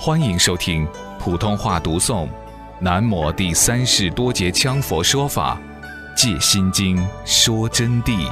欢迎收听普通话读诵南摩第三世多杰羌佛说法戒心经说真谛。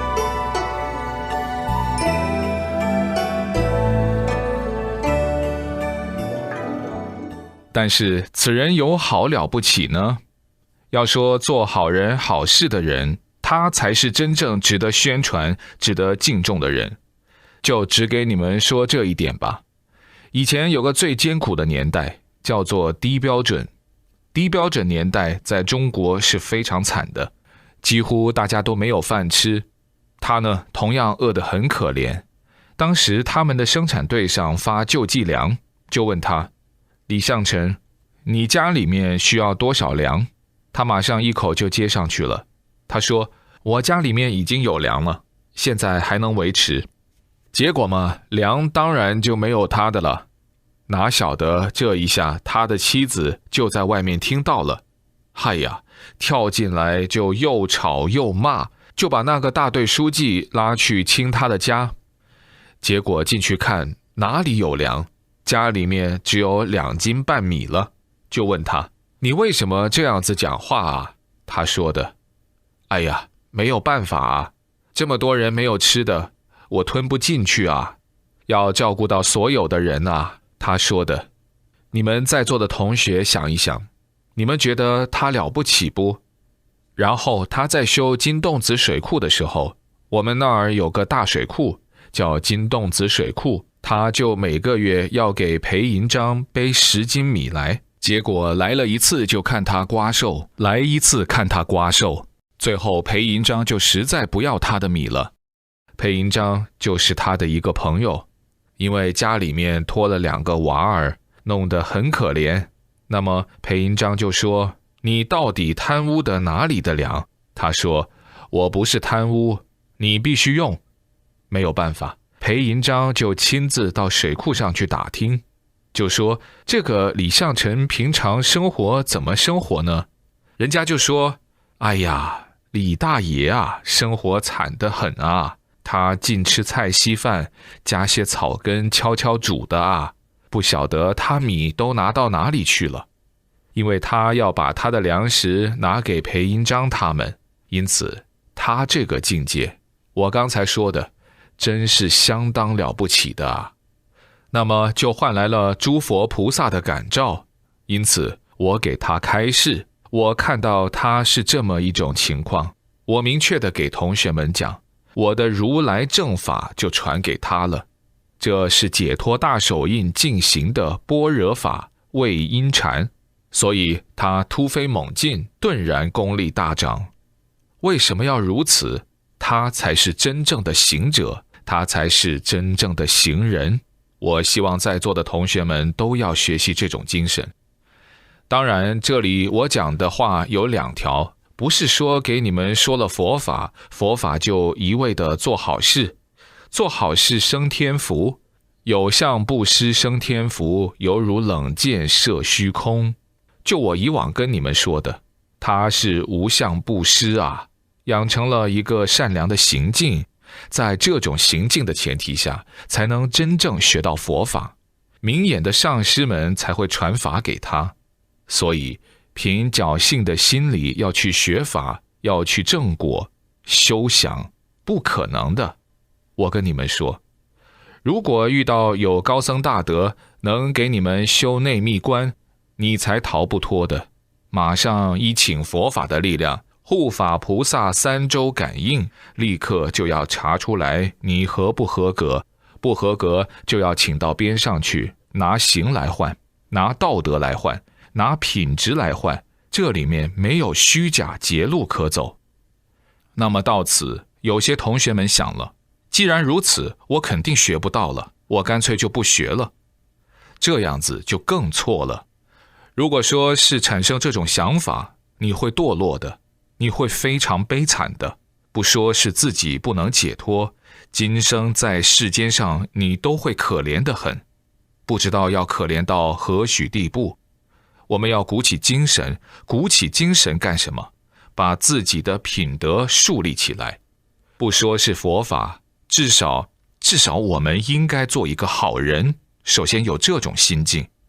但是此人有好了不起呢？要说做好人好事的人，他才是真正值得宣传、值得敬重的人。就只给你们说这一点吧。以前有个最艰苦的年代，叫做低标准。低标准年代在中国是非常惨的，几乎大家都没有饭吃。他呢，同样饿得很可怜。当时他们的生产队上发救济粮，就问他：李相臣，你家里面需要多少粮？他马上一口就接上去了。他说：我家里面已经有粮了，现在还能维持。结果嘛，粮当然就没有他的了。哪晓得这一下他的妻子就在外面听到了，嗨呀，跳进来就又吵又骂，就把那个大队书记拉去清他的家。结果进去看，哪里有粮，家里面只有2斤半米了。就问他：你为什么这样子讲话啊？他说的：哎呀，没有办法啊，这么多人没有吃的，我吞不进去啊，要照顾到所有的人啊。他说的。你们在座的同学想一想，你们觉得他了不起不？然后他在修金洞子水库的时候，我们那儿有个大水库叫金洞子水库，他就每个月要给裴银章背10斤米来，结果来了一次就看他瓜瘦，来一次看他瓜瘦，最后裴银章就实在不要他的米了。裴银章就是他的一个朋友，因为家里面拖了2个娃儿，弄得很可怜。那么裴银章就说：你到底贪污的哪里的粮？他说：我不是贪污，你必须用。没有办法，裴银章就亲自到水库上去打听，就说：这个李相臣平常生活怎么生活呢？人家就说：哎呀，李大爷啊，生活惨得很啊，他净吃菜稀饭，加些草根悄悄煮的啊，不晓得他米都拿到哪里去了。因为他要把他的粮食拿给裴银章他们，因此他这个境界，我刚才说的真是相当了不起的啊。那么就换来了诸佛菩萨的感召，因此我给他开示，我看到他是这么一种情况，我明确的给同学们讲，我的如来正法就传给他了。这是解脱大手印进行的般若法为因禅，所以他突飞猛进，顿然功力大涨。为什么要如此？他才是真正的行者，他才是真正的行人。我希望在座的同学们都要学习这种精神。当然，这里我讲的话有2条，不是说给你们说了佛法，佛法就一味的做好事。做好事生天福，有相布施生天福，犹如冷箭射虚空。就我以往跟你们说的，他是无相布施啊，养成了一个善良的行径，在这种行径的前提下，才能真正学到佛法，明眼的上师们才会传法给他。所以凭侥幸的心理要去学法，要去正果修想，不可能的。我跟你们说，如果遇到有高僧大德能给你们修内密观，你才逃不脱的。马上依请佛法的力量，护法菩萨3周感应，立刻就要查出来你合不合格，不合格就要请到边上去，拿行来换，拿道德来换，拿品质来换，这里面没有虚假捷路可走。那么到此，有些同学们想了，既然如此，我肯定学不到了，我干脆就不学了。这样子就更错了。如果说是产生这种想法，你会堕落的，你会非常悲惨的。不说是自己不能解脱，今生在世间上你都会可怜得很，不知道要可怜到何许地步。我们要鼓起精神，鼓起精神干什么？把自己的品德树立起来。不说是佛法，至少我们应该做一个好人，首先有这种心境，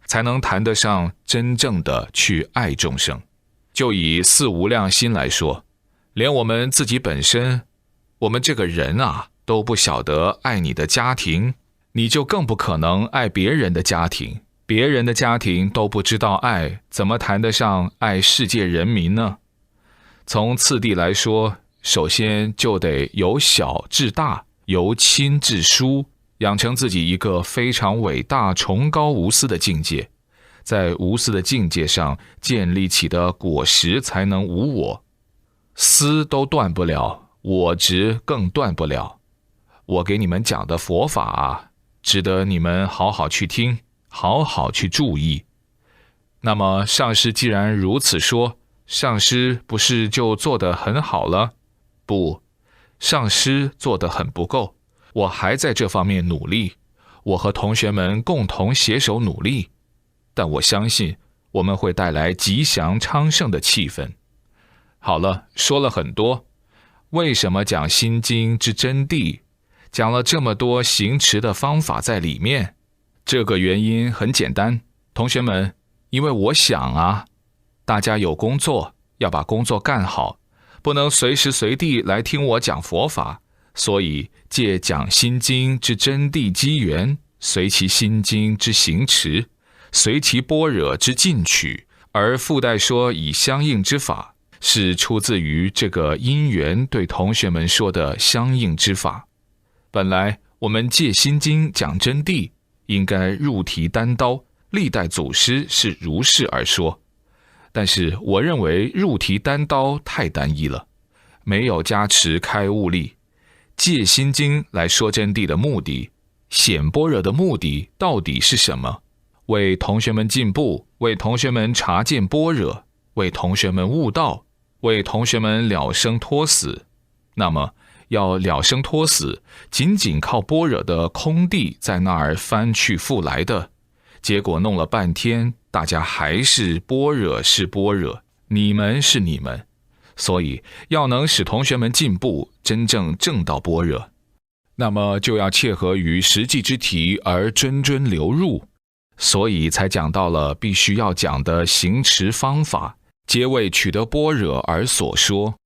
才能谈得上真正的去爱众生。就以四无量心来说，连我们自己本身，我们这个人啊，都不晓得爱你的家庭，你就更不可能爱别人的家庭。别人的家庭都不知道爱，怎么谈得上爱世界人民呢？从次第来说，首先就得由小至大，由亲至疏，养成自己一个非常伟大崇高无私的境界，在无私的境界上建立起的果实才能无我。私都断不了，我执更断不了。我给你们讲的佛法啊，值得你们好好去听，好好去注意。那么上师既然如此说，上师不是就做得很好了？不，上师做得很不够，我还在这方面努力，我和同学们共同携手努力，但我相信我们会带来吉祥昌盛的气氛。好了，说了很多，为什么讲心经之真谛，讲了这么多行持的方法在里面？这个原因很简单，同学们，因为我想啊，大家有工作，要把工作干好，不能随时随地来听我讲佛法，所以借讲心经之真谛机缘，随其心经之行持，随其般若之进取，而附带说以相应之法，是出自于这个因缘对同学们说的相应之法。本来我们借心经讲真谛，应该入题单刀，历代祖师是如是而说。但是我认为入题单刀太单一了，没有加持开悟力。借心经来说真谛的目的，显般若的目的到底是什么？为同学们进步，为同学们察见般若，为同学们悟道，为同学们了生脱死。那么要了生脱死，仅仅靠般若的空地在那儿翻去覆来的，结果弄了半天，大家还是般若是般若，你们是你们。所以要能使同学们进步，真正证到般若，那么就要切合于实际之题而谆谆流入，所以才讲到了必须要讲的行持方法，皆为取得般若而所说。